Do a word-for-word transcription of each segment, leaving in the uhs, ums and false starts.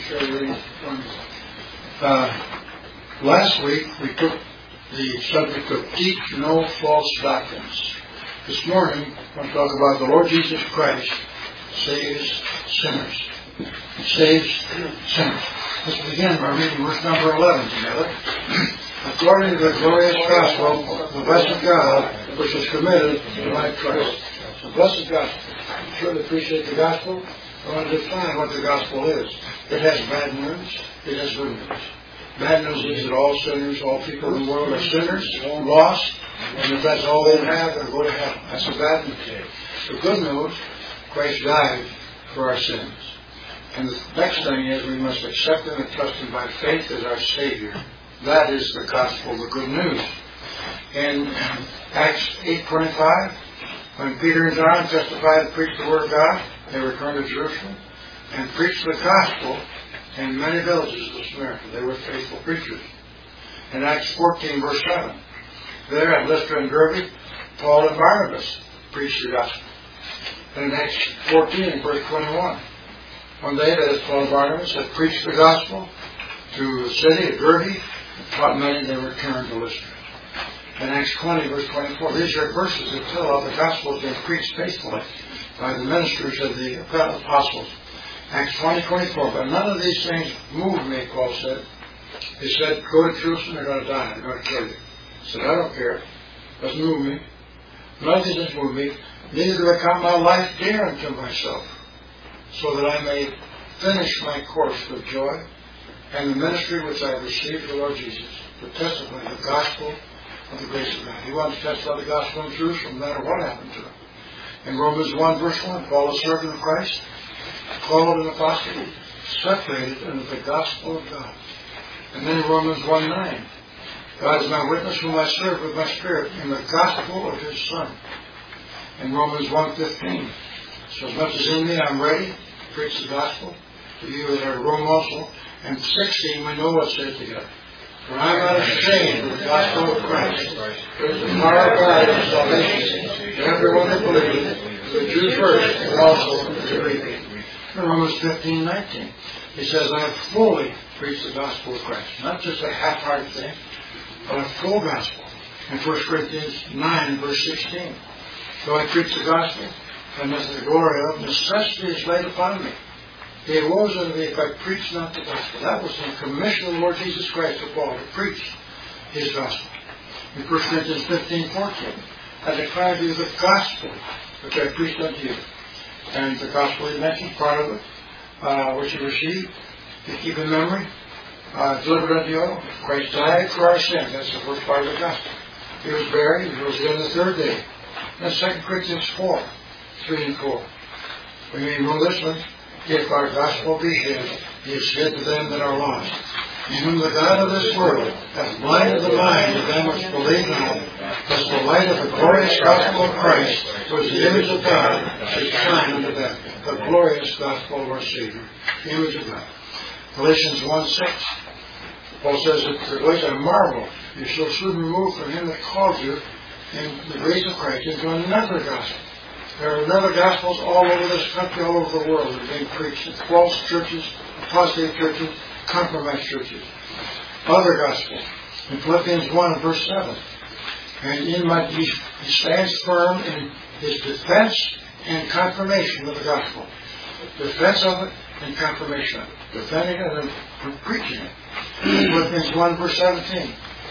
share a reading from uh, last week we took the subject of teach no false doctrines. This morning I want to talk about the Lord Jesus Christ saves sinners. He saves sinners. Let's begin by reading verse number eleven together. According to the glorious gospel of the blessed God, which is committed to my trust. The blessed gospel. You surely appreciate the gospel. I want to define what the gospel is. It has bad news. It has good news. Bad news is that all sinners, all people in the world are sinners, lost, and if that's all they have, they'll go to hell. That's the bad news. The good news, Christ died for our sins. And the next thing is we must accept Him and trust Him by faith as our Savior. That is the gospel, the good news. In Acts eight twenty-five, when Peter and John testified and preached the Word of God, they returned to Jerusalem and preached the gospel in many villages of Samaria. They were faithful preachers. In Acts fourteen, verse seven, there at Lystra and Derbe, Paul and Barnabas preached the gospel. And in Acts fourteen, verse twenty-one, one day, that is, Paul and Barnabas had preached the gospel to the city of Derbe, taught many, they returned to Lystra. In Acts twenty, verse twenty-four, these are verses that tell how the gospel has been preached faithfully by the ministers of the apostles. Acts twenty, twenty-four, but none of these things moved me, Paul said. He said, go to Jerusalem, they're going to die, they're going to kill you. He said, I don't care. It doesn't move me. None of these things move me. Neither do I count my life dear unto myself, so that I may finish my course with joy and the ministry which I have received from the Lord Jesus, to testify the gospel of the grace of God. He wanted to testify the gospel in Jerusalem, no matter what happened to him. In Romans one, verse one, Paul, a servant of Christ, called an apostle, separated under the gospel of God. And then in Romans one, nine, God is my witness whom I serve with my spirit in the gospel of His Son. In Romans one, fifteen, so as much as in me I'm ready to preach the gospel to you that are at Rome also. And sixteen, we know what's said together. For I am not ashamed of the gospel of Christ. It is the power of God and salvation to everyone that believes, to the Jew first, and also to the Greek. In Romans fifteen, nineteen, he says, I have fully preached the gospel of Christ. Not just a half-hearted thing, but a full gospel. In First Corinthians nine, verse sixteen, though I preach the gospel, and as the glory of necessity is laid upon me. It woes unto me if I preach not the gospel. That was the commission of the Lord Jesus Christ to Paul, to preach His gospel. In First Corinthians fifteen, fourteen, I declare to you the gospel which I preached unto you. And the gospel he mentioned, part of it, uh, which you received, you keep in memory, uh, delivered unto you. Christ died for our sins. That's the first part of the gospel. He was buried. He rose again the third day. Then Second Corinthians four, three and four. We may know this one. If our gospel be hid, he is hid to them that are lost, in whom the God of this world hath blinded the mind of them which believe not, lest the light of the glorious gospel of Christ, which is the image of God, should shine unto them. The glorious gospel of our Savior, the image of God. Galatians one, six. Paul says that the Galatians, I marvel, you shall soon remove from him that called you in the grace of Christ into another gospel. There are other gospels all over this country, all over the world that are being preached in false churches, apostate churches, compromised churches. Other gospels. In Philippians one, verse seven. And in my, he stands firm in his defense and confirmation of the gospel. Defense of it and confirmation of it. Defending it and preaching it. Philippians one, verse seventeen.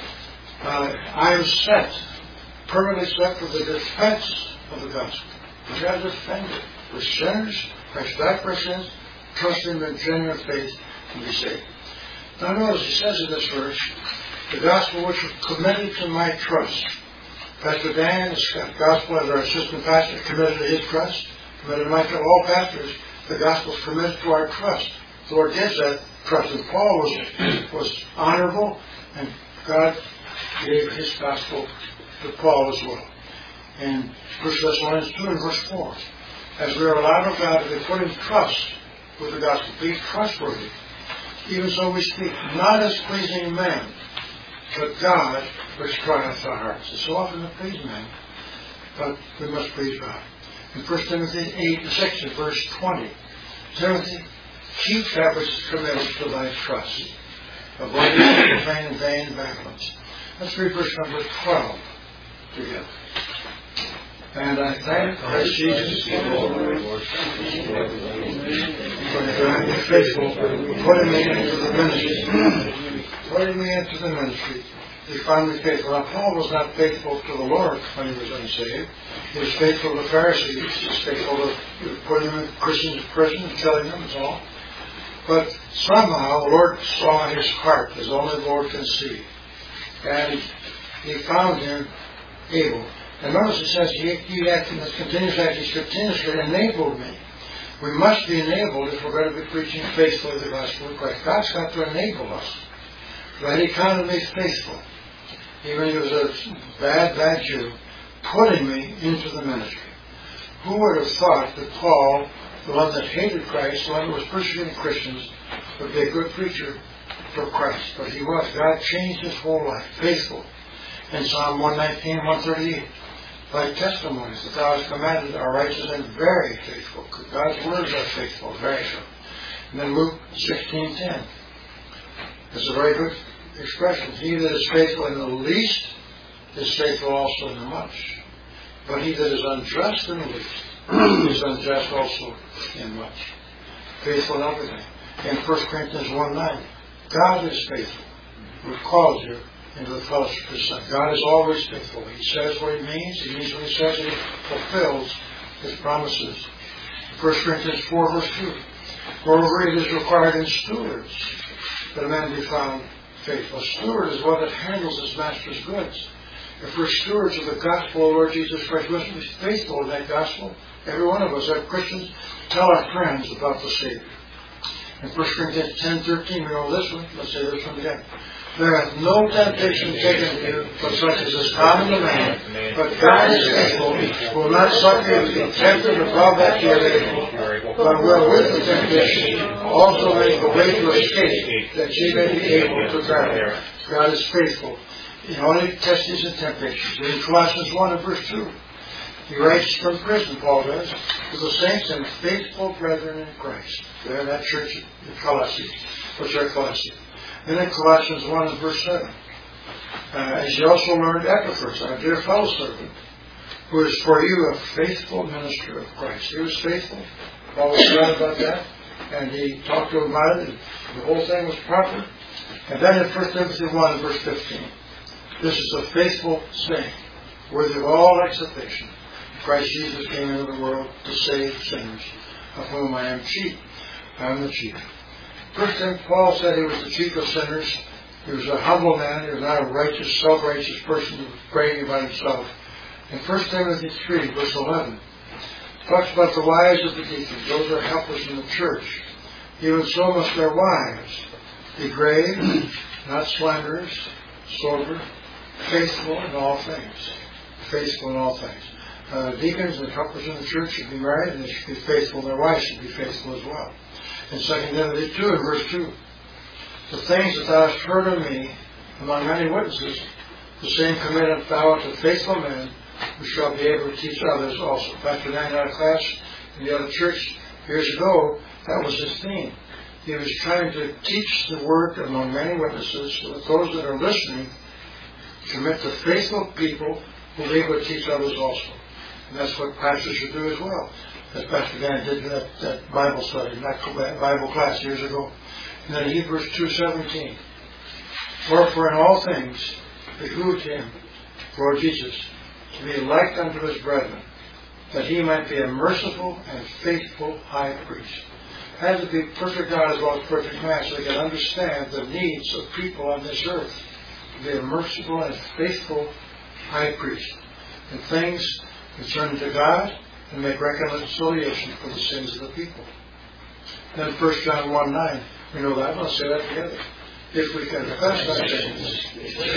Uh, I am set, permanently set for the defense of the gospel. We got to defend it. We're sinners. Christ died for our sins. Trust in the genuine faith and be saved. Now notice he says in this verse, the gospel which was committed to my trust. Pastor Dan, the gospel as our assistant pastor, committed to his trust. Committed to my trust. All pastors, the gospel is committed to our trust. The Lord gives that trust. And Paul was, was honorable, and God gave his gospel to Paul as well. In First Thessalonians two and verse four, as we are allowed of God to be put in trust with the gospel, be trustworthy. Even so we speak, not as pleasing men, but God which trieth our hearts. It's so often to please men, but we must please God. In First Timothy eight and six and verse twenty, Timothy, keep that which is committed to thy trust. Avoid profane and vain babblings. Let's read verse number twelve together. And I thank Christ Jesus for being faithful, putting me into the ministry. Putting me into the ministry. He found me faithful. Now, Paul was not faithful to the Lord when he was unsaved. He was faithful to the Pharisees. He was faithful to putting them in Christians in prison and killing them and so on. But somehow the Lord saw his heart, as only the Lord can see. And he found him able. And notice it says he, he acted as continuous act, he's continuously enabled me. We must be enabled if we're going to be preaching faithfully the gospel of Christ. God's got to enable us. But he counted me faithful. Even he was a bad, bad Jew, putting me into the ministry. Who would have thought that Paul, the one that hated Christ, the one who was persecuting Christians, would be a good preacher for Christ? But he was. God changed his whole life. Faithful. In Psalm one nineteen, one thirty-eight, thy testimonies that thou hast commanded are righteous and very faithful. God's words are faithful, very so. And then Luke sixteen ten. It's a very good expression. He that is faithful in the least is faithful also in the much. But he that is unjust in the least is unjust also in much. Faithful in everything. In First Corinthians one nine, God is faithful, who calls you into the fellowship of his Son. God is always faithful. He says what he means. He means what he says. He fulfills his promises. First Corinthians four verse two. Moreover, it is required in stewards that a man be found faithful. A steward is one that handles his master's goods. If we're stewards of the gospel of the Lord Jesus Christ, we must be faithful in that gospel. Every one of us, as Christians, tell our friends about the Savior. In First Corinthians ten thirteen, we know this one. Let's say this one again. There hath no temptation taken you, but such as is common to man. But God is faithful, who will not suffer you to be tempted above that ye are able, but will with the temptation also make a way to escape, that ye may be able to bear it. God is faithful in only testings and temptations. In Colossians one and verse two, he writes from prison, Paul does, to the saints and faithful brethren in Christ. There in that church in Colossae, which are Colossae. And in Colossians one and verse seven, uh, as you also learned Epaphras, our dear fellow servant, who is for you a faithful minister of Christ. He was faithful. Paul was glad about that. And he talked to him about it, and the whole thing was proper. And then in First Timothy one and verse fifteen, this is a faithful saying, worthy of all acceptation. Christ Jesus came into the world to save sinners, of whom I am chief. I am the chief. First thing Paul said, he was the chief of sinners. He was a humble man. He was not a righteous, self-righteous person who was bragging about himself. In First Timothy three, verse eleven, talks about the wives of the deacons. Those are helpers in the church. Even so must their wives be grave, not slanderers, sober, faithful in all things. Faithful in all things. Uh, deacons and helpers in the church should be married, and they should be faithful. Their wives should be faithful as well. In Second Timothy two, in verse two, the things that thou hast heard of me among many witnesses, the same committeth thou unto faithful men, who shall be able to teach others also. Pastor Dan had a class in the other church years ago. That was his theme. He was trying to teach the word among many witnesses so that those that are listening commit to faithful people who will be able to teach others also. And that's what pastors should do as well. As Pastor Dan did in that, that Bible study, that Bible class years ago. And then Hebrews two seventeen. Wherefore in all things behooved him, Lord Jesus, to be like unto his brethren, that he might be a merciful and faithful high priest. Had to be perfect God as well as perfect man, so he can understand the needs of people on this earth. To be a merciful and faithful high priest in things concerning to God, and make reconciliation for the sins of the people. Then First John one nine, we know that. Let's say that together. If we confess our sins,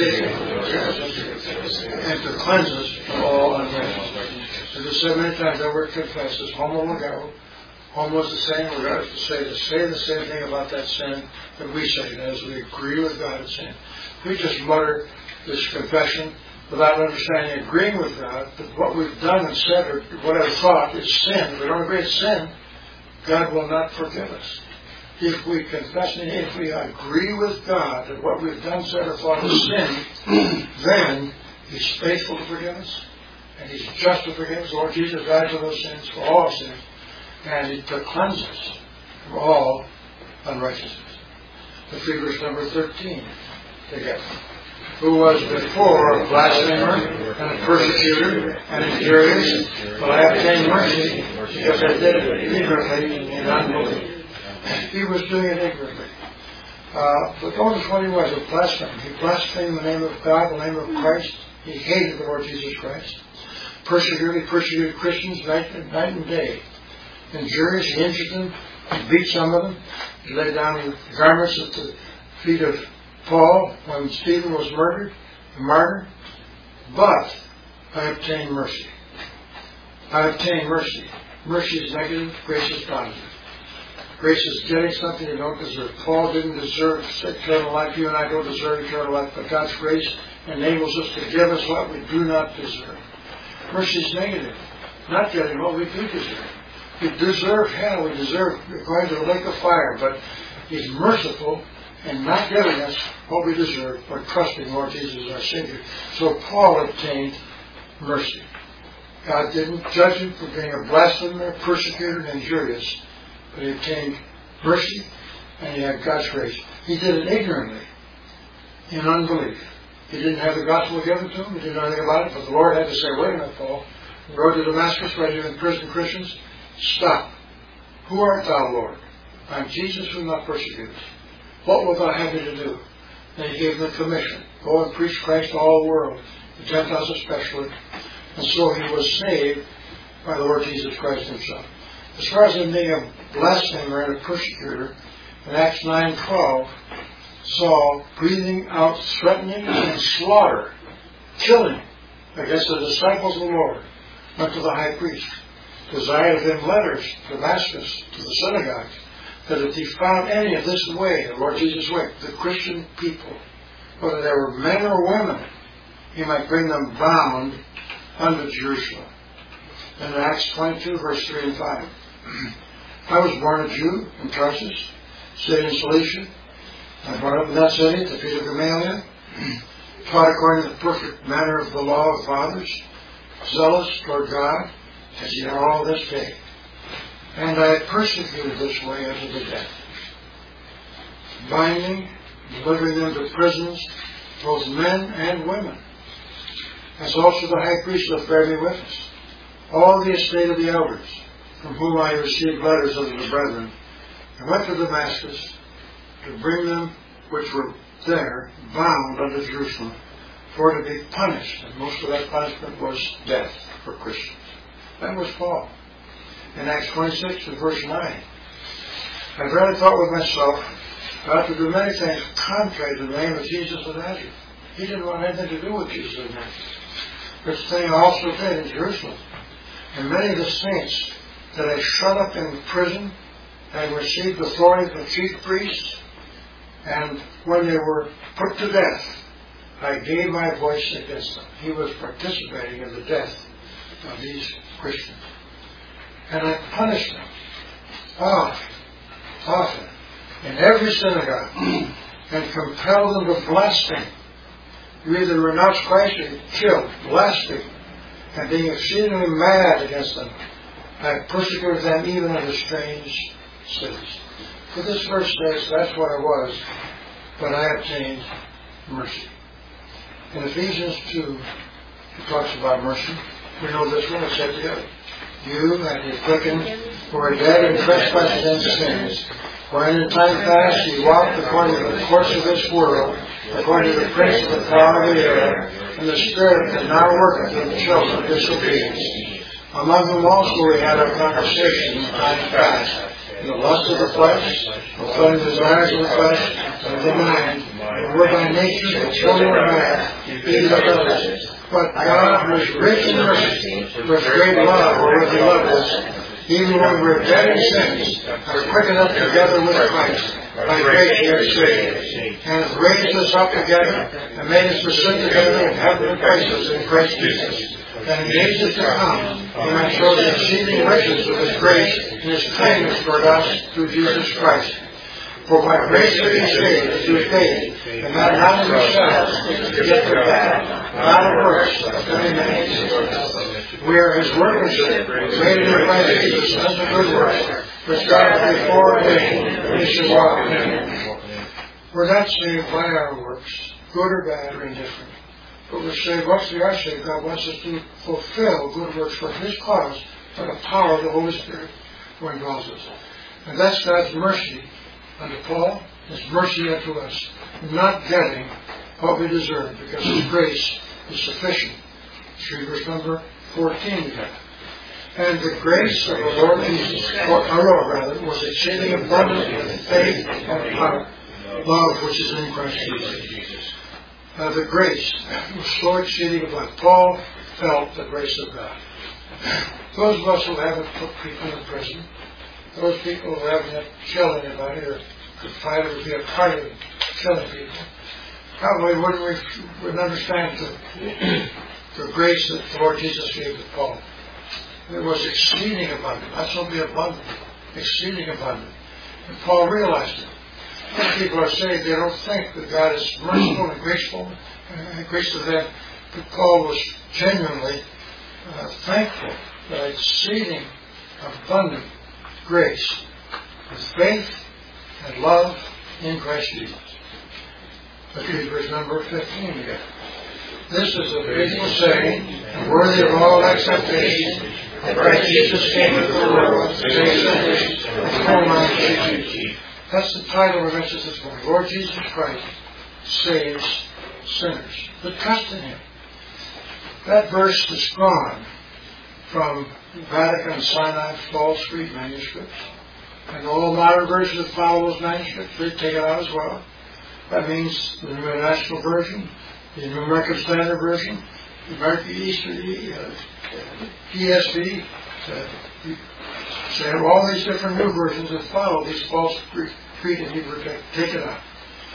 and to cleanse us from all unrighteousness. As I said many times, that word confess is homo legao. Homo is the same. We're going to say, to say the same thing about that sin that we say, that is, we agree with God in sin. We just mutter this confession without understanding, agreeing with God, that what we've done and said or whatever thought is sin. If we don't agree it's sin, God will not forgive us. if we confess and if we agree with God that what we've done, said, or thought is sin, then He's faithful to forgive us, and He's just to forgive us. Lord Jesus died for those sins, for all sins, and He to cleanse us from all unrighteousness. Let's read verse number thirteen together. Who was before a blasphemer and a persecutor and injurious, but I obtained mercy because I did it ignorantly and unbelief. He was doing it ignorantly. Uh, but notice what he was, a blasphemer. He blasphemed the name of God, the name of Christ. He hated the Lord Jesus Christ. Persecuted, he persecuted Christians night and, night and day. Injurious, he injured them. He beat some of them. He laid down garments at the feet of Paul when Stephen was murdered, martyred. But I obtained mercy. I obtained mercy. Mercy is negative, grace is positive. Grace is getting something you don't deserve. Paul didn't deserve eternal life. You and I don't deserve eternal life, but God's grace enables us to give us what we do not deserve. Mercy is negative, not getting what we do deserve. We deserve hell. We deserve going to the lake of fire, but He's merciful and not giving us what we deserve by trusting Lord Jesus as our Savior. So Paul obtained mercy. God didn't judge him for being a blasphemer, persecutor, and injurious, but he obtained mercy and he had God's grace. He did it ignorantly, in unbelief. He didn't have the gospel given to him. He didn't know anything about it, but the Lord had to say, wait a minute, Paul. The road to Damascus, where you imprison Christians, stop. Who art thou, Lord? I am Jesus whom thou persecutest. What will thou have me to do? Then he gave him the commission. Go and preach Christ to all the world, the Gentiles especially. And so he was saved by the Lord Jesus Christ himself. As far as him being a blasphemer and a persecutor, in Acts nine twelve, Saul breathing out threatening and slaughter, killing against the disciples of the Lord, went to the high priest, desired of him letters to Damascus, to the synagogues, that if he found any of this way, the Lord Jesus' way, the Christian people, whether they were men or women, he might bring them bound unto Jerusalem. And in Acts twenty-two, verse three and five, I was born a Jew in Tarsus, stayed in Cilicia. I was brought up in that city at the feet of Gamaliel, taught according to the perfect manner of the law of fathers, zealous toward God, as ye are all this day. And I persecuted this way unto the death, binding, delivering them to prisons, both men and women, as also the high priest doth bear me witness. All the estate of the elders, from whom I received letters unto the brethren, and went to Damascus to bring them which were there bound unto Jerusalem, for to be punished. And most of that punishment was death for Christians. That was Paul. In Acts twenty-six and verse nine, I really thought with myself, I ought to do many things contrary to the name of Jesus of Nazareth. He didn't want anything to do with Jesus of Nazareth. This thing I also did in Jerusalem. And many of the saints that I shut up in prison and received authority from chief priests, and when they were put to death, I gave my voice against them. He was participating in the death of these Christians. And I punished them often, often, in every synagogue, and compelled them to blaspheme. You either renounce Christ or you killed, blaspheme, and being exceedingly mad against them, I persecuted them even into strange cities. So this verse says that's what I was, but I obtained mercy. In Ephesians two, it talks about mercy. We know this one, it's said together. You and ye quickened who were dead in trespasses and sins, wherein in time past ye walked according to the course of this world, according to the prince of the power of the air, and the spirit that now worketh in the children of disobedience, among whom also we had our conversation in time past, in the lust of the flesh, fulfilling the desires of the flesh and of the mind, and were by nature the children of wrath, even of others. But God, who is rich in mercy, with great love wherewith He loved us, even when we were dead in sins, are quickened up together with Christ. By grace ye are saved, and hath raised us up together, and made us to sit together in heavenly places in Christ Jesus, that in ages to come He might show the exceeding riches of His grace and His kindness toward us through Jesus Christ. For by grace are you saved through faith, and that not of yourselves, is the gift of God, not of works, lest any man should boast. We are his workmanship, created in Christ Jesus unto good works, which God before ordained we should walk in them. We're not saved by our works, good or bad or indifferent. But we're saved, once we are saved, God wants us to fulfill good works for his cause by the power of the Holy Spirit who indwells us. And that's God's mercy unto Paul, his mercy unto us, not getting what we deserve, because his grace is sufficient. See verse number fourteen again. And the grace of the Lord Jesus, or our Lord rather, was exceeding abundant with faith and power, love which is in Christ Jesus. Uh, the grace was so exceeding abundant. Paul felt the grace of God. Those of us who haven't put people in prison, those people who haven't yet killed anybody or could fight or be a part of killing people, probably wouldn't, we, wouldn't understand the, the grace that the Lord Jesus gave to Paul. It was exceeding abundant, not simply abundant, exceeding abundant. And Paul realized it. Some people are saying they don't think that God is merciful and graceful and grace to them, but Paul was genuinely uh, thankful for exceeding abundant grace with faith and love in Christ Jesus. Let's read verse number fifteen again. This is a faithful saying and worthy of all acceptation, that Christ Jesus came into the world to save sinners, and for my sake. That's the title of our message this morning. Lord Jesus Christ saves sinners that trust in him. That verse is gone from Vatican and Sinai false Greek manuscripts. And all modern versions that follow those manuscripts, they take it out as well. That means the New International Version, the New American Standard Version, the American Eastern uh, E S V, uh, so you have all these different new versions that follow these false Greek, Greek and Hebrew take it out.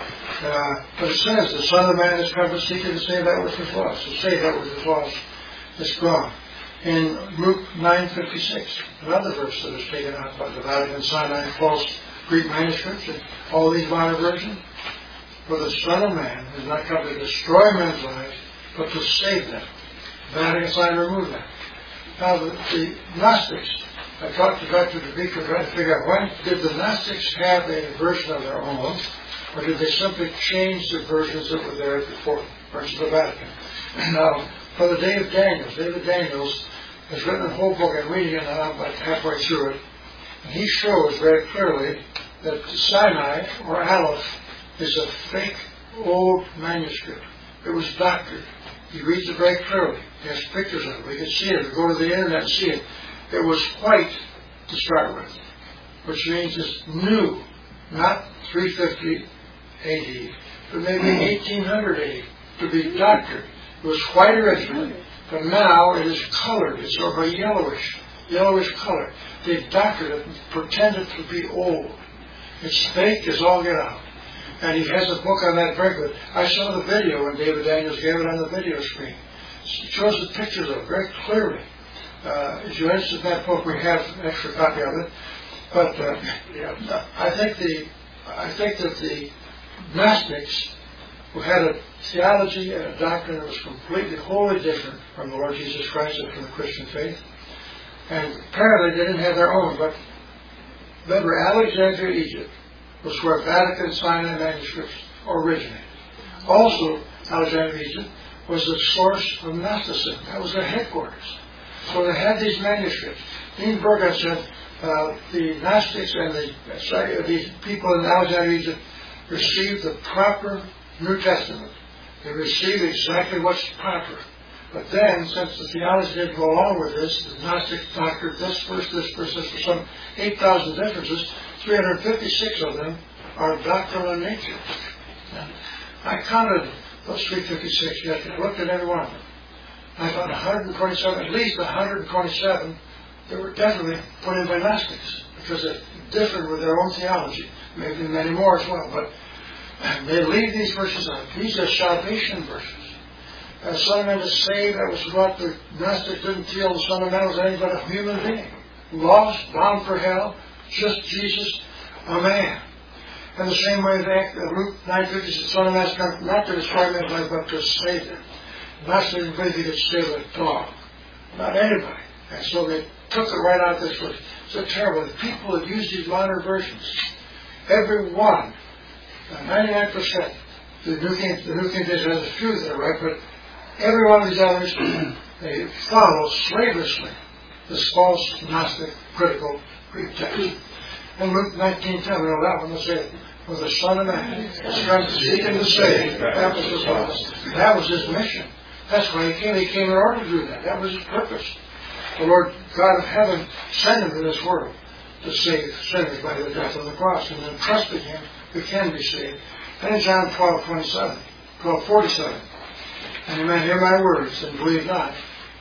Uh, but it says the Son of Man has come to seek and to save that which was lost. To save that which was lost is gone. In Luke nine fifty-six, another verse that is taken out by the Vatican Sinai false Greek manuscripts and all these modern versions, for the Son of Man has not come to destroy men's lives, but to save them. Vatican Sinai removed that. Now the, the Gnostics, I talked to Doctor DeBeeker trying to figure out when did the Gnostics have a version of their own, or did they simply change the versions that were there before, versions of the Vatican? Now, Brother David Daniels, David Daniels has written a whole book, I'm reading it now, about halfway through it, and he shows very clearly that Sinai, or Aleph, is a fake old manuscript. It was doctored. He reads it very clearly. He has pictures of it. We can see it. We go to the internet and see it. It was white to start with, which means it's new, not three fifty A D, but maybe eighteen hundred A D, to be doctored. It was white originally, but now it is colored. It's sort of a yellowish, yellowish color. They've doctored it and pretended to be old. It's fake as all get out. And he has a book on that very good. I saw the video when David Daniels gave it on the video screen. It shows the pictures of it very clearly. Uh, if you're interested in that book, we have an extra copy of it. But uh, yeah, I think the I think that the Gnostics, who had a theology and a doctrine that was completely, wholly different from the Lord Jesus Christ and from the Christian faith, and apparently they didn't have their own. But remember, Alexandria, Egypt, was where Vatican Sinai manuscripts originated. Also, Alexandria, Egypt, was the source of Gnosticism. That was their headquarters. So they had these manuscripts. Dean Burgon said uh, the Gnostics and the, uh, the people in Alexandria, Egypt received the proper New Testament. They received exactly what's proper. But then, since the theology didn't go along with this, the Gnostics doctored this verse, this verse, this, for some eight thousand differences. three hundred fifty-six of them are doctrinal in nature. And I counted those three hundred fifty-six yet. I looked at every one of them. I found one hundred twenty-seven, at least one hundred twenty-seven, that were definitely put in by Gnostics, because they differed with their own theology. Maybe many more as well, but they leave these verses out. These are salvation verses. The Son of Man is saved. That was what the Gnostics didn't feel the Son of Man was anything but a human being. Lost, bound for hell, just Jesus, a man. In the same way that Luke nine fifty says, the Son of Man has come not to destroy man's life, but to save them. Not so anybody could save a dog. Not anybody. And so they took it right out of this verse. So terrible. The people that use these modern versions, every one, ninety-nine percent, the New King, the New King James has a few that are right, but every one of these others, they follow slavishly this false, Gnostic, critical Greek text. In Luke nineteen ten, we know that one, they say, for the Son of Man has come to seek and to save. That was his law. That was his mission. That's why he came. He came in order to do that. That was his purpose. The Lord God of heaven sent him to this world to save sinners by the death on the cross. And then trusting him, we can be saved. And in John twelve twenty-seven, twelve forty-seven, and a man hear my words and believe not,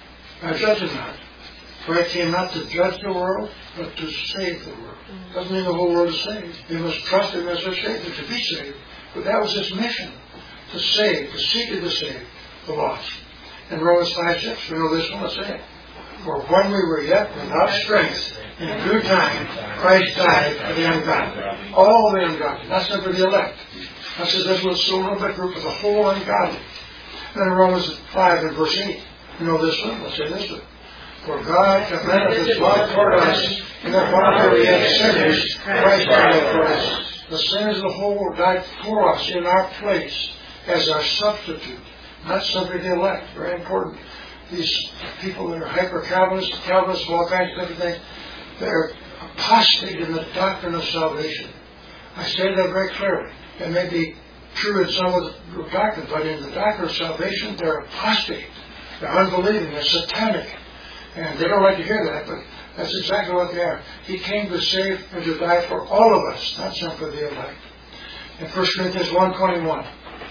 I judge him not. For I came not to judge the world, but to save the world. Doesn't mean the whole world is saved. You must trust him as a Savior to be saved. But that was his mission, to save, to seek and to save the lost. In Romans five six, we know this one, let's say it. For when we were yet without strength, in due time, Christ died for the ungodly. All the ungodly, not simply the elect. That says this was a little bit group of the whole ungodly. Then in Romans five and verse eight, we know this one, let's say this one. For God commendeth his love toward us, and that while we were yet sinners, Christ died for us. The sins of the whole world died for us in our place as our substitute. Not simply the elect. Very important. These people that are hyper-Calvinists, Calvinists, all kinds of different things, they're apostate in the doctrine of salvation. I say that very clearly. It may be true in some of the doctrines, but in the doctrine of salvation, they're apostate. They're unbelieving. They're satanic. And they don't like to hear that, but that's exactly what they are. He came to save and to die for all of us, not simply the elect. In First Corinthians one twenty-one,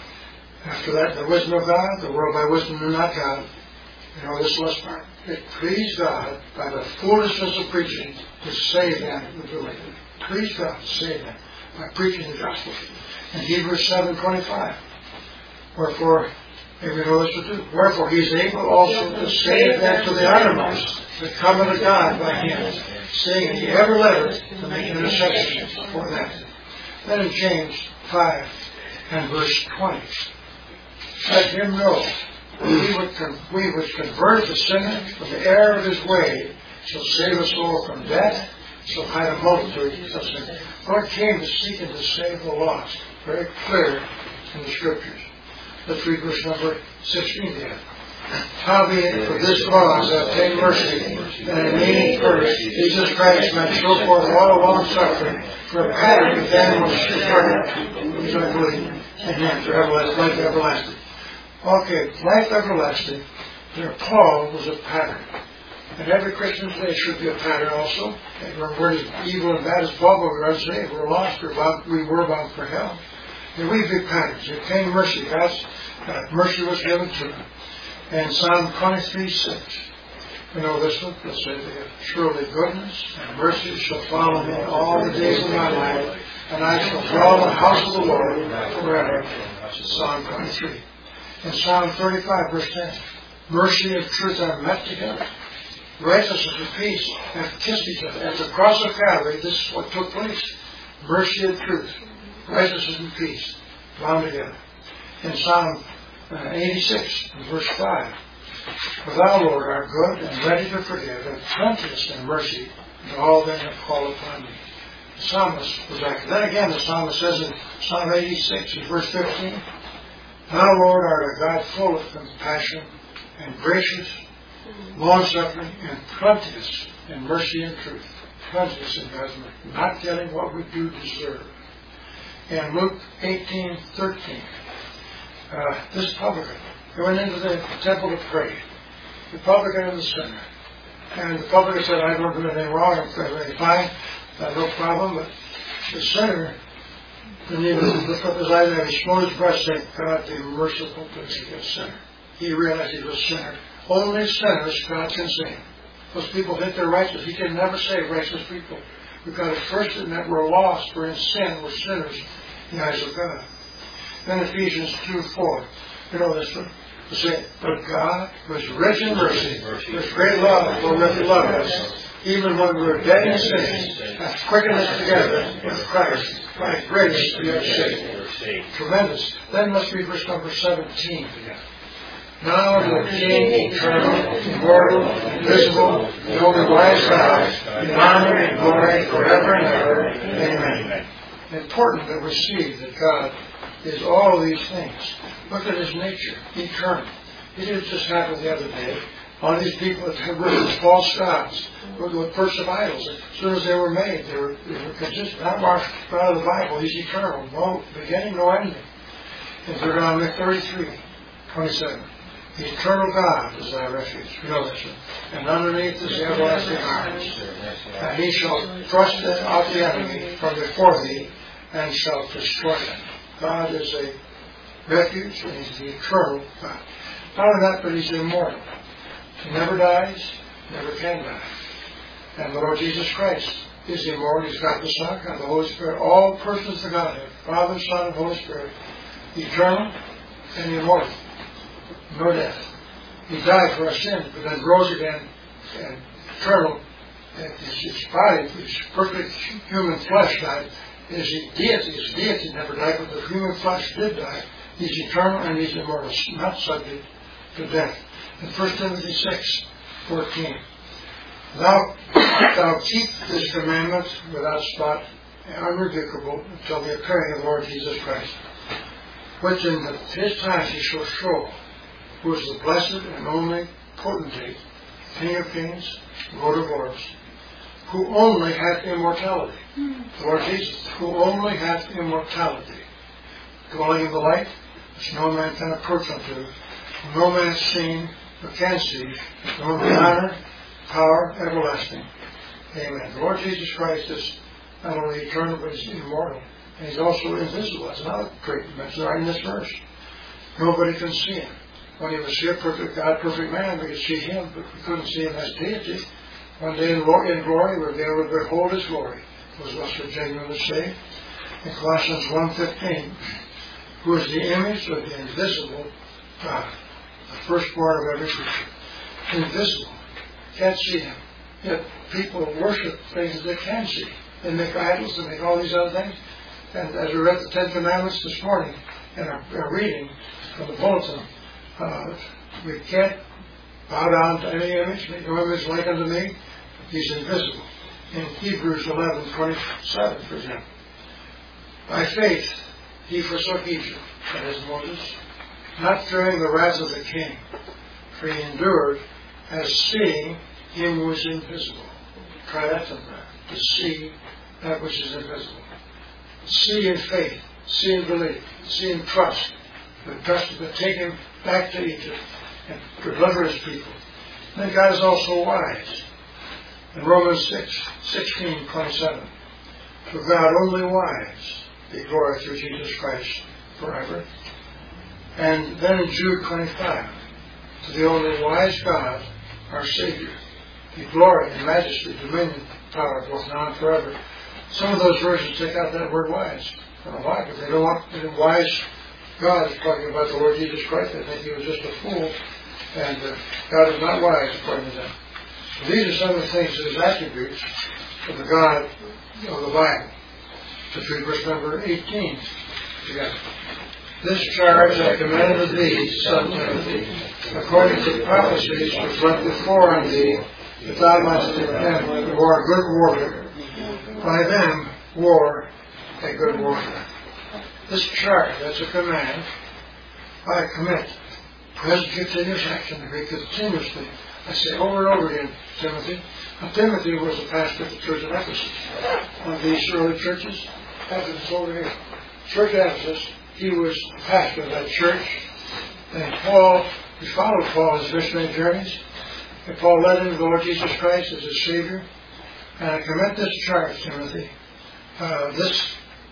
after that, the wisdom of God, the world by wisdom knew not God. You know this last part. It pleased God by the foolishness of preaching to save them who believe. It pleased God to save them by preaching the gospel. In Hebrews seven twenty-five, wherefore, and we know this to do. Wherefore he is able also to save them to the uttermost that come unto God by him, saying he ever liveth to make intercession for them. Then in James five and verse twenty, let him know we would, con- we would convert the sinner from the error of his way, shall save us all from death, shall hide a multitude of sin. God came to seek and to save the lost. Very clear in the Scriptures. Let's read verse number sixteen there. Howbeit for this cause I obtain mercy, that in me first Jesus Christ might show forth all long suffering for a pattern of them which should which I believe in him for everlasting, life everlasting. Okay, life everlasting. There, Paul was a pattern. And every Christian today should be a pattern also. And we're as evil and bad as Paul, but we're unsaved. We're lost. We're bound, we were bound for hell. And we be patterns. They obtain mercy. God's uh, mercy was given to them. And Psalm twenty-three six. You know this one. Let's say, surely goodness and mercy shall follow me all the days of my life, and I shall dwell in the house of the Lord forever. Psalm twenty-three. In Psalm thirty-five, verse ten. Mercy and truth are met together. Righteousness and peace have kissed each other. At the cross of Calvary, this is what took place. Mercy and truth. Righteousness and peace bound together. In Psalm uh, eighty-six, verse five, for thou, Lord, art good and ready to forgive, and plenteous in mercy to all them that call upon thee. The psalmist was active. Then again, the psalmist says in Psalm eighty-six, verse fifteen, thou, Lord, art a God full of compassion and gracious, long-suffering, and plenteous in mercy and truth. Plenteous in God's mercy, not getting what we do deserve. In Luke eighteen thirteen, uh, this publican went into the temple to pray. The publican and the sinner. And the publican said, I don't do anything wrong, I'm perfectly fine, uh, no problem. But the sinner didn't even lift up his eyes and he smote his breast saying, God be merciful to me, a sinner. He realized he was a sinner. Only sinners God can save. Those people think they're righteous. He can never save righteous people. We've got to first admit we're lost, we're in sin, we're sinners in the eyes of God. Then Ephesians two four. You know this one? It says, but God was rich in mercy, with great love wherewith he loved us, even when we were dead in sins, hath quickened us together with Christ. by grace we are saved. Tremendous. Then let's read verse number seventeen again. Now to the King, eternal, immortal, invisible, the only wise God, in honor and glory forever and ever. Amen. Important that we see that God is all of these things. Look at His nature, eternal. It didn't just happen the other day. All these people that have worshiped false gods, with worship idols, as soon as they were made, they were, they were just not washed out of the Bible. He's eternal, no beginning, no ending. In Deuteronomy thirty-three, twenty-seven. The eternal God is thy refuge. You know this one. And underneath is the everlasting arms. And He shall thrust out the enemy from before thee, and shall destroy him. God is a refuge, and He's the eternal God. Not only that, but He's immortal. He never dies, never can die. And the Lord Jesus Christ is immortal. He's got the Son, got the Holy Spirit, all persons of Godhead, Father, Son, and Holy Spirit, eternal and immortal. No death. He died for our sins, but then rose again and eternal. And his, his body, his perfect human flesh died. His deity, his deity never died, but the human flesh did die. He's eternal and He's immortal, not subject to death. In First Timothy six, fourteen. Thou, thou keep this commandment without spot and unrebukable until the appearing of the Lord Jesus Christ, which in the, His time He shall show, who is the blessed and only potentate, King of kings, Lord of lords, who only hath immortality. Mm. The Lord Jesus, who only hath immortality, dwelling in the light, which no man can approach unto, whom no man has seen or can see, nor the honor, power, everlasting. Amen. The Lord Jesus Christ is not only eternal, but He's immortal. And He's also invisible. That's another great mention right in this verse. Nobody can see Him. When He was here, perfect God, perfect man, we could see Him, but we couldn't see Him as deity. One day in glory, we were able to behold His glory. Those of us who are genuinely saved. In Colossians one fifteen, who is the image of the invisible God, the firstborn of every creature. Invisible. Can't see Him. Yet people worship things that they can see. They make idols, they make all these other things. And as we read the Ten Commandments this morning in our, our reading from the bulletin, uh, we can't bow down to any image, make no image like unto me. He's invisible. In Hebrews eleven twenty-seven, for example. By faith he forsook Egypt, that is Moses, not fearing the wrath of the king, for he endured as seeing Him who is invisible. Try that sometime. To see that which is invisible. See in faith, see in belief, see in trust. But trust but take Him back to Egypt and deliver His people. Then God is also wise. In Romans six, sixteen, twenty-seven. For God only wise, be glory through Jesus Christ forever. And then in Jude twenty-five, to the only wise God, our Savior, be glory and majesty, dominion, power, both now and forever. Some of those versions take out that word wise. I don't know why, but they don't want the wise God is talking about the Lord Jesus Christ. They think He was just a fool, and uh, God is not wise according to them. So these are some of the things of His attributes of the God of the Bible. Let's read verse number eighteen together. This charge I command unto thee, son Timothy, according to the prophecies which went before on thee, that thou mightst defend war a good warfare. By them, war a good warfare. This charge, that's a command. I commit. Present continuous action to be continuously. I say over and over again, Timothy. Now, Timothy was a pastor of the church of Ephesus. One of these early churches. Ephesus over here. Church of Ephesus. He was the pastor of that church. And Paul, he followed Paul on his missionary journeys. And Paul led him to the Lord Jesus Christ as his Savior. And I commit this charge, Timothy. Uh, this,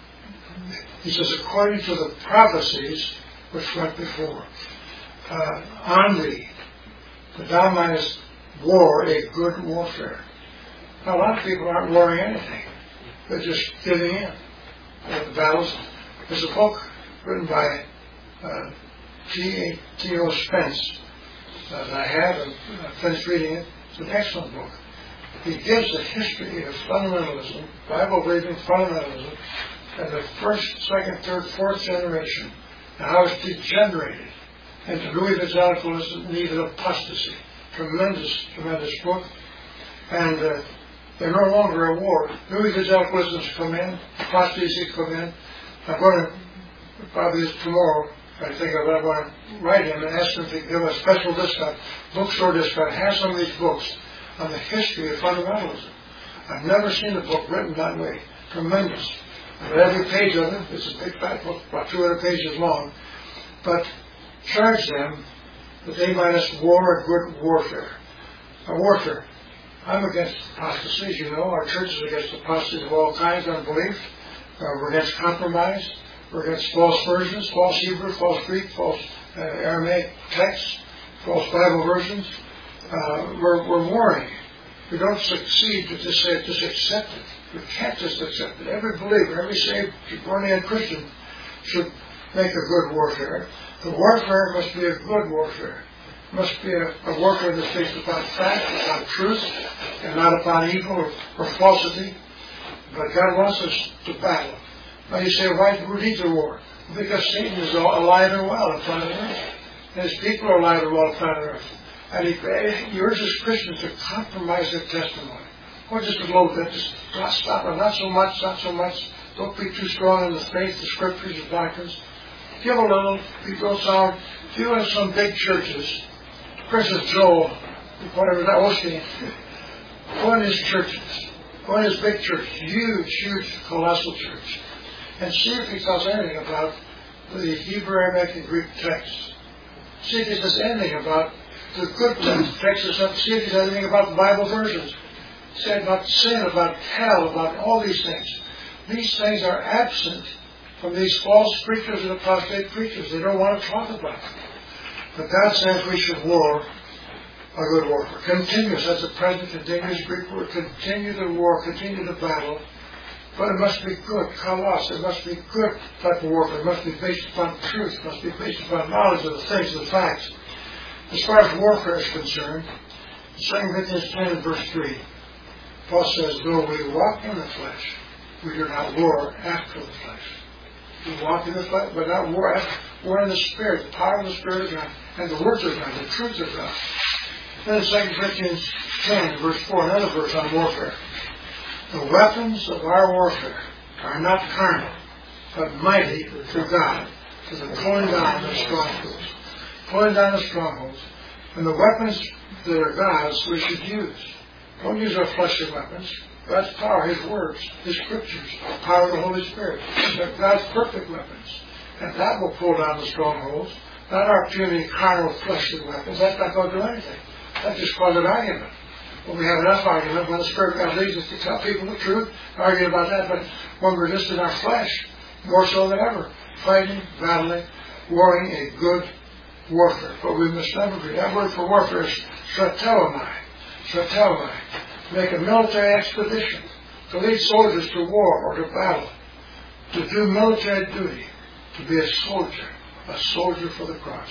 he says, according to the prophecies which went before, uh, on thee, that thou mightest war a good warfare. Now, a lot of people aren't warring anything. They're just giving in at the battles. There's a book written by uh, G T O Spence uh, that I have, and I finished reading it. It's an excellent book. He gives the history of fundamentalism, Bible-believing fundamentalism, and the first, second, third, fourth generation, and how it's degenerated into new evangelicalism and even apostasy. Tremendous, tremendous book. And uh, they're no longer at war. New evangelicalism has come in, apostasy has come in. I'm going to, probably this tomorrow, if I think of it, I'm going to write him and ask him to give a special discount, bookstore discount, have some of these books on the history of fundamentalism. I've never seen a book written that way. Tremendous. But every page of it, it's a big fat book, about two hundred pages long, but charge them that they might war a good warfare. A warfare. I'm against apostasy, as you know. Our church is against apostasy of all kinds, unbelief. Uh, we're against compromise. We're against false versions, false Hebrew, false Greek, false uh, Aramaic texts, false Bible versions. Uh, we're, we're warring. We don't succeed to just say, just accept it. We can't just accept it. Every believer, every saved, born-again Christian should make a good warfare. The warfare must be a good warfare. It must be a, a warfare that's based upon fact, upon truth, and not upon evil or, or falsity. But God wants us to battle. Now you say, why do we need the war? Because Satan is alive and well on planet Earth. And his people are alive and well on planet Earth. And he, he urges Christians to compromise their testimony. Or just a little bit, just not stop it, not so much, not so much. Don't be too strong in the faith, the scriptures, the doctrines. Give a little, be go sound. If you have some big churches, for instance, Joel, whatever that was, go in his churches, go in his big church, huge, huge, colossal church, and see if he tells anything about the Hebrew, Aramaic, and Greek texts. See if he says anything about the good text, texts up. See if he says anything about the Bible versions. Say about sin, about hell, about all these things. These things are absent from these false preachers and apostate preachers. They don't want to talk about it. But God says we should war a good warfare. Continuous, that's the present continuous Greek word. Continue the war, continue the battle. But it must be good, kalos. It must be good type of warfare. It must be based upon truth. It must be based upon knowledge of the things, of the facts. As far as warfare is concerned, Second Corinthians ten, verse three, Paul says, though we walk in the flesh, we do not war after the flesh. We walk in the flesh, but not war after. War in the Spirit, the power of the Spirit of God, and the words of God, the truth of God. Then in Second Corinthians ten, verse four, another verse on warfare. The weapons of our warfare are not carnal, but mighty through God, to the pulling down of strongholds. Pulling down the strongholds. And the weapons that are God's, we should use. Don't use our fleshly weapons. God's power, His words, His scriptures, the power of the Holy Spirit. They're God's perfect weapons. And that will pull down the strongholds. Not our puny, carnal, fleshly weapons. That's not going to do anything. That's just called an argument. Well, we have enough argument when the Spirit of God leads us to tell people the truth, argue about that. But when we're just in our flesh, more so than ever, fighting, battling, warring a good warfare. But we must never be. That word for warfare is stratelomai. Stratelomai. Make a military expedition to lead soldiers to war or to battle, to do military duty, to be a soldier, a soldier for the cross.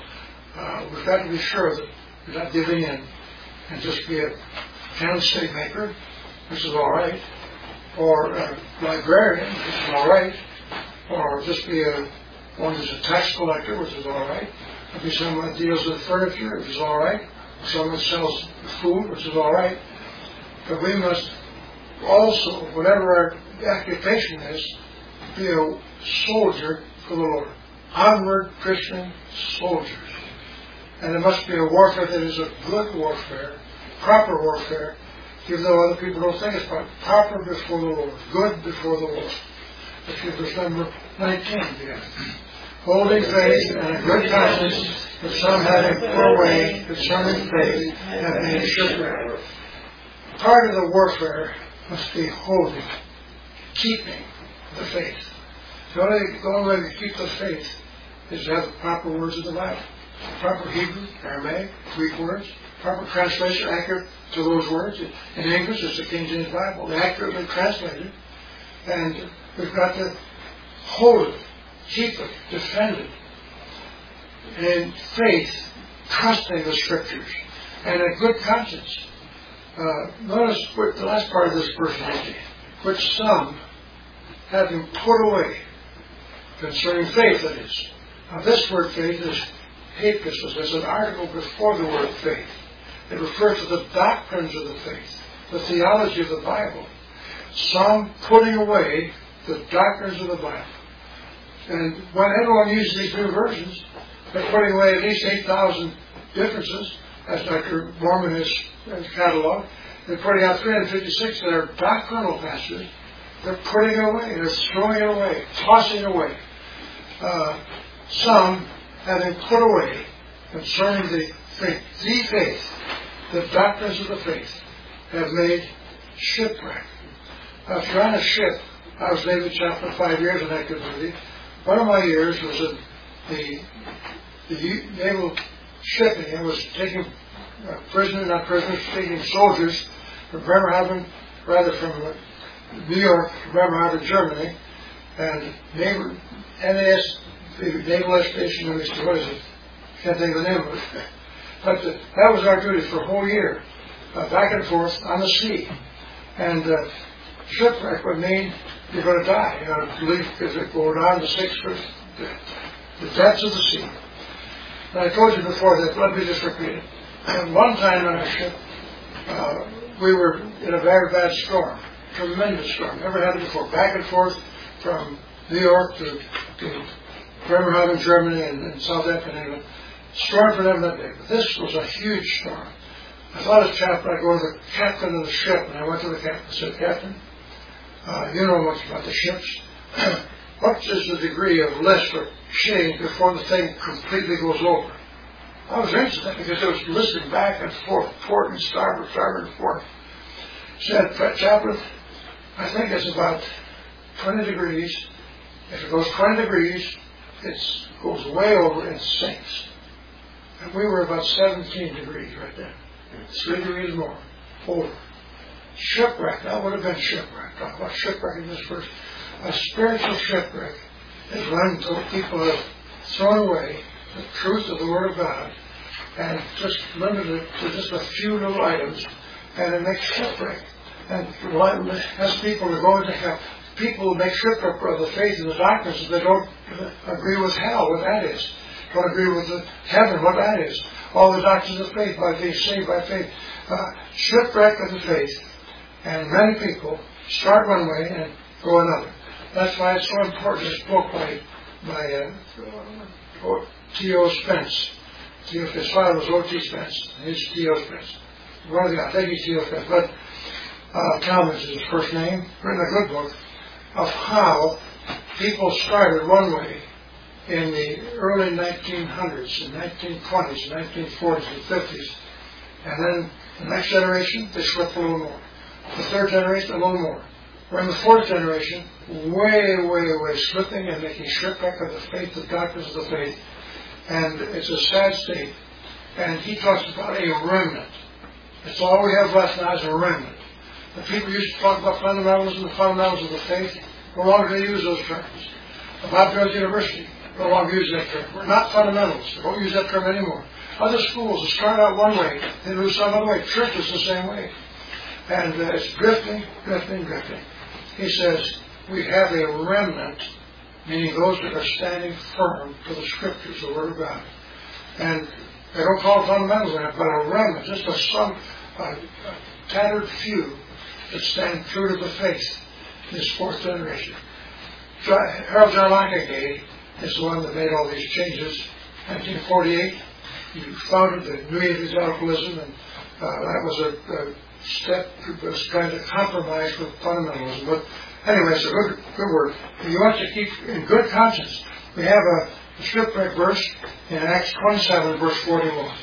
Uh, we've got to be sure that we're not giving in and just be a candlestick maker, which is all right, or a librarian, which is all right, or just be a one who's a tax collector, which is all right, or be someone that deals with furniture, which is all right, or someone that sells food, which is all right. But we must also, whatever our occupation is, be a soldier for the Lord. Onward Christian soldiers. And it must be a warfare that is a good warfare, proper warfare, even though other people don't think it's proper. Proper before the Lord. Good before the Lord. Let's get verse number nineteen again. Holding faith and a good conscience, but some having poor way concerning faith have made shipwreck. Part of the warfare must be holding, keeping the faith. The only, the only way to keep the faith is to have the proper words of the Bible. Proper Hebrew, Aramaic, Greek words, proper translation accurate to those words. In English, it's the King James Bible, accurately translated. And we've got to hold it, keep it, defend it. In faith, trusting the Scriptures, and a good conscience. Uh, notice what the last part of this verse, which some having put away, concerning faith, that is. Now this word faith is hapistos. It's an article before the word faith. It refers to the doctrines of the faith, the theology of the Bible. Some putting away the doctrines of the Bible. And when everyone uses these new versions, they're putting away at least eight thousand differences, as Doctor Mormon has, has cataloged. They're putting out three hundred fifty-six that are doctrinal passages. They're putting it away. They're throwing it away, tossing it away. Uh, some, having put away concerning the faith, the faith, the doctrines of the faith, have made shipwreck. Now, if you're on a ship, I was Navy chaplain five years in active duty. One of my years was in the, the naval shipping. It was taking uh, prisoners, not prisoners, taking soldiers from Bremerhaven, rather from New York, Bremerhaven, Germany, and naval, N A S, the Naval Air Station, what is it? Can't think of the name of it. But uh, that was our duty for a whole year, uh, back and forth on the sea. And uh, shipwreck would mean you're going to die. You're going to leave because it go down the six foot, the, the depths of the sea. And I told you before that, let me just repeat it. And one time on our ship, uh, we were in a very bad storm, tremendous storm, never had it before, back and forth from New York to, to Bremerhaven, Germany, and, and Southampton, England. Storm for them that day. But this was a huge storm. I thought as chaplain, I'd go to the captain of the ship, and I went to the captain and said, Captain, uh, you know much about the ships. What is the degree of list or change before the thing completely goes over? I was interested because it was listening back and forth, port and starboard, starboard and port. Said, Chaplain, I think it's about twenty degrees. If it goes twenty degrees, it goes way over and sinks. And we were about seventeen degrees right there. Three degrees more. Over. Shipwreck. That would have been shipwreck. Talk about shipwreck in this verse. A spiritual shipwreck is when people have thrown away the truth of the Word of God and just limited it to just a few little items, and it makes shipwreck. And as people are going to hell, people make shipwreck of the faith and the doctrines that they don't agree with hell, what that is. Don't agree with the heaven, what that is. All the doctrines of faith, by being saved by faith. Uh, shipwreck of the faith. And many people start one way and go another. That's why it's so important, this book by, by uh, T O Spence. His father was O T Spence, and he's T O Spence. One of the, I think he's T O Spence, but uh, Talmadge is his first name, written a good book of how people started one way in the early nineteen hundreds, and nineteen twenties, and nineteen forties, and fifties. And then the next generation, they slipped a little more. The third generation, a little more. We're in the fourth generation, way, way, way slipping and making shipwreck of the faith, the doctrines of the faith. And it's a sad state. And he talks about a remnant. It's all we have left now is a remnant. The people used to talk about fundamentalism, the fundamentals of the faith. No longer do they use those terms. The Bob Jones University no longer use that term. We're not fundamentalists. They don't use that term anymore. Other schools that start out one way, they move some other way. Church is the same way. And uh, it's drifting, drifting, drifting. He says, we have a remnant, meaning those that are standing firm to the Scriptures, the Word of God. And they don't call it fundamentalism, but a remnant, just a some a, a tattered few that stand true to the faith, this fourth generation. Harold John Lancaster is the one that made all these changes. nineteen forty-eight, he founded the New Evangelicalism, and uh, that was a, a step that was trying to compromise with fundamentalism. But anyway, it's a good, good word. You want to keep in good conscience. We have a, a shipwreck verse in Acts twenty-seven, verse forty-one.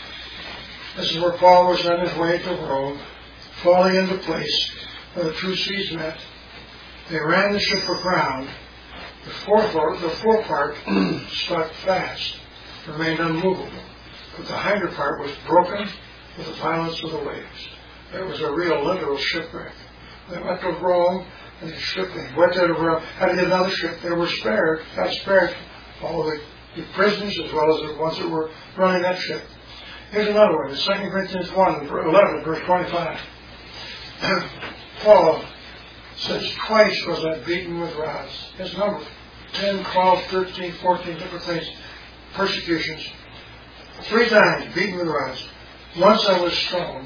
This is where Paul was on his way to Rome, falling into place where the two seas met. They ran the ship aground. The forepart, the forepart stuck fast, remained unmovable, but the hinder part was broken with the violence of the waves. It was a real, literal shipwreck. They went to Rome, and the ship, they went to Rome, had to get another ship. They were spared, got spared, all the, the prisoners as well as the ones that were running that ship. Here's another one, Second Corinthians one, eleven, verse twenty-five. Paul says twice was I beaten with rods. His number, ten, twelve, thirteen, fourteen, different things, persecutions. Three times beaten with rods. Once I was stoned.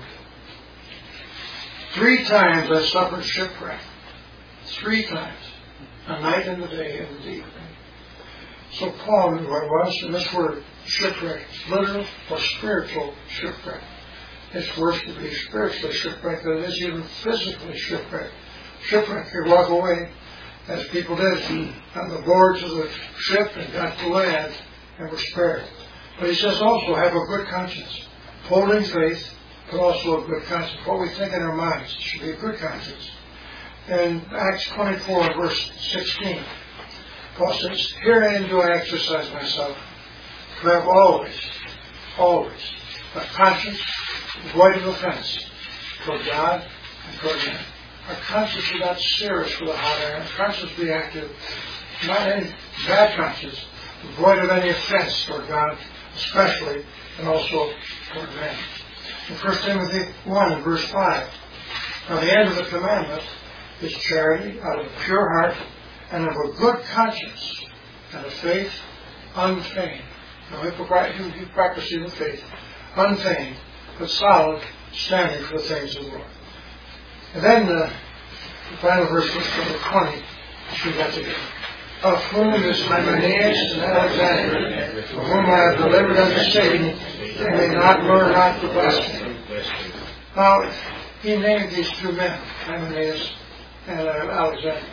Three times I suffered shipwreck. Three times. A night and a day in the deep. So Paul knew what it was, and this word shipwreck is literal or spiritual shipwreck. It's worse to be spiritually shipwrecked than it is even physically shipwrecked. Shipwreck, you walk away, as people did, on the boards of the ship and got to land and were spared. But he says also have a good conscience, holding faith, but also a good conscience. What we think in our minds should be a good conscience. In Acts twenty-four, verse sixteen, Paul says, herein do I exercise myself, to have always, always, a conscience void of offense toward God and toward men. Our conscience is not serious with a hot iron. Our conscience be active, not any bad conscience, void of any offense toward God, especially, and also toward men. In First Timothy one, verse five, now the end of the commandment is charity out of a pure heart and of a good conscience and a faith unfeigned. No hypocrisy in the faith, unfeigned, but solid, standing for the things of the Lord. And then uh, the final verse was number twenty, which we got together. Of whom is Hymenaeus and Alexander, of whom I have delivered unto Satan, that they may not learn not to blaspheme. Now, he named these two men, Hymenaeus and Alexander.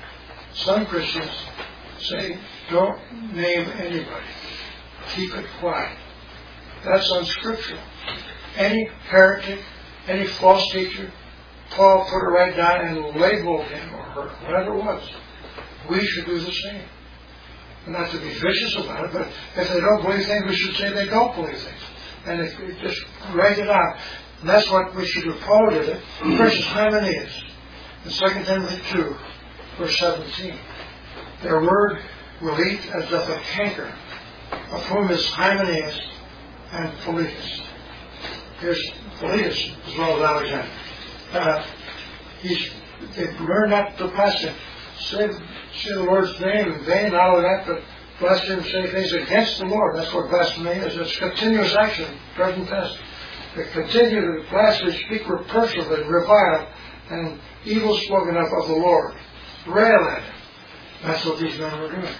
Some Christians say, don't name anybody. Keep it quiet. That's unscriptural. Any heretic, any false teacher, Paul put it right down and labeled him or her, whatever it was. We should do the same. Not to be vicious about it, but if they don't believe things, we should say they don't believe things. And if we just write it out. And that's what we should do. Paul did it. Verses Hymenaeus in Second Timothy two, verse seventeen. Their word will eat as doth a canker, of whom is Hymenaeus and Philetus. Here's Philetus as well as Alexander. Uh, he's, they learn not to blaspheme. Say, say the Lord's name in vain, not only that, but blaspheme, say things against the Lord. That's what blasphemy is. It's continuous action, present tense. They continue to blaspheme, speak reproachfully, revile, and evil spoken of of the Lord. Rail at him. That's what these men were doing.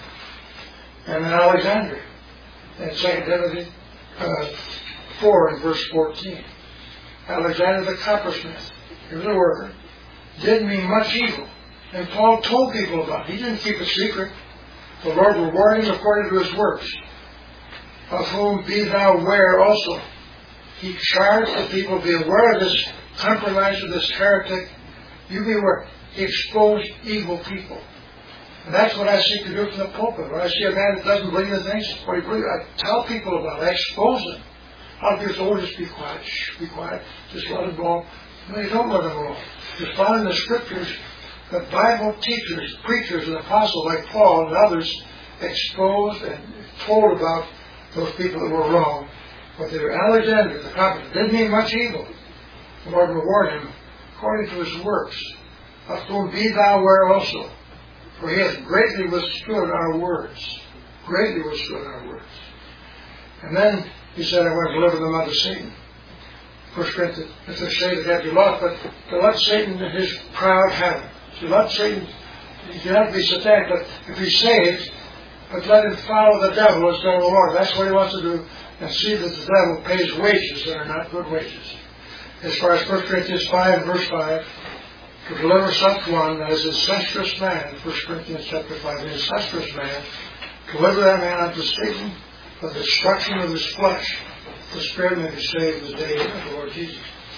And then Alexander, in Second Timothy uh, four and verse fourteen. Alexander the coppersmith, he was a worker, did me much evil. And Paul told people about it. He didn't keep it secret. The Lord rewarded him according to his works, of whom be thou ware also. He charged the people, be aware of this compromiser, this heretic. You be aware. He exposed evil people. And that's what I seek to do from the pulpit. When I see a man that doesn't believe in things, what he believes, I tell people about it. I expose them. A lot of people say, oh, just be quiet. Shh, be quiet. Just let it go. No, you don't let it go. Just find in the scriptures that Bible teachers, preachers, and apostles like Paul and others exposed and told about those people that were wrong. But they were Alexander, the copper, didn't mean much evil. The Lord rewarded him according to his works. Of whom be thou ware also. For he has greatly withstood our words. Greatly withstood our words. And then he said, I want to deliver them unto Satan. First Corinthians, if they say that they be lost, but to let Satan and his crowd have him. To let Satan, he cannot be satanic, but if he's saved, but let him follow the devil instead of the Lord. That's what he wants to do, and see that the devil pays wages that are not good wages. As far as First Corinthians five, verse five, to deliver such one as is incestuous man, First Corinthians chapter five, an incestuous man, deliver that man unto Satan for the destruction of his flesh, the spirit may be saved the day of the Lord Jesus.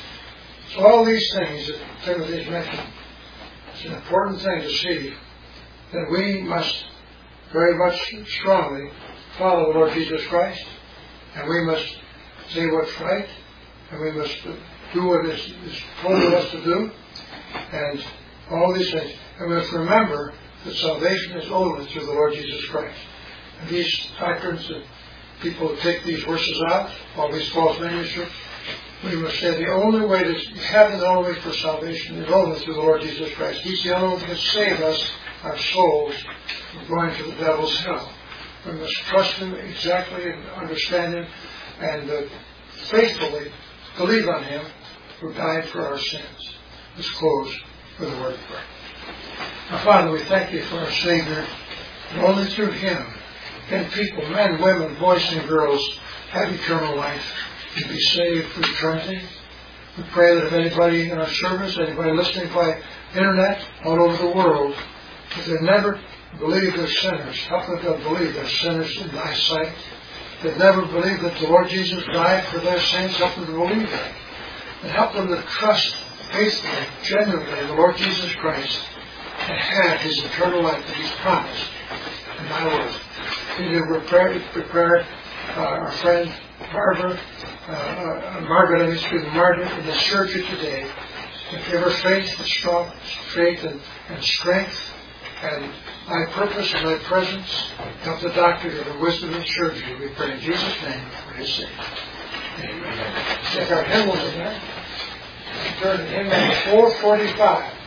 So all these things that Timothy has mentioned, it's an important thing to see that we must very much strongly follow the Lord Jesus Christ, and we must say what's right, and we must do what is, is told of us to do, and all these things. And we must remember that salvation is only through the Lord Jesus Christ. And these doctrines that people take these verses out, all these false manuscripts, we must say the only way to heaven, the only way for salvation is only through the Lord Jesus Christ. He's the only one who can save us, our souls, from going to the devil's hell. We must trust Him exactly and understand Him and uh, faithfully believe on Him who died for our sins. Let's close with a word of prayer. Our Father, we thank You for our Savior, and only through Him can people, men, women, boys and girls, have eternal life and be saved for eternity. We pray that if anybody in our service, anybody listening by internet all over the world, if they never believe they're sinners, help them to believe they're sinners in Thy sight. They've never believed that the Lord Jesus died for their sins, help them to believe that. And help them to trust faithfully, genuinely in the Lord Jesus Christ and have His eternal life that He's promised in Thy word. Continue to prepare, prepare uh, our friend Barbara, uh, uh, Margaret, I mean, excuse me, Margaret, in the surgery today. And give her faith and strong faith and, and strength and Thy purpose and Thy presence. Help the doctor to the wisdom in surgery. We pray in Jesus' name for His sake. Amen. Check our hymnals in there. Turn to hymn number four forty-five.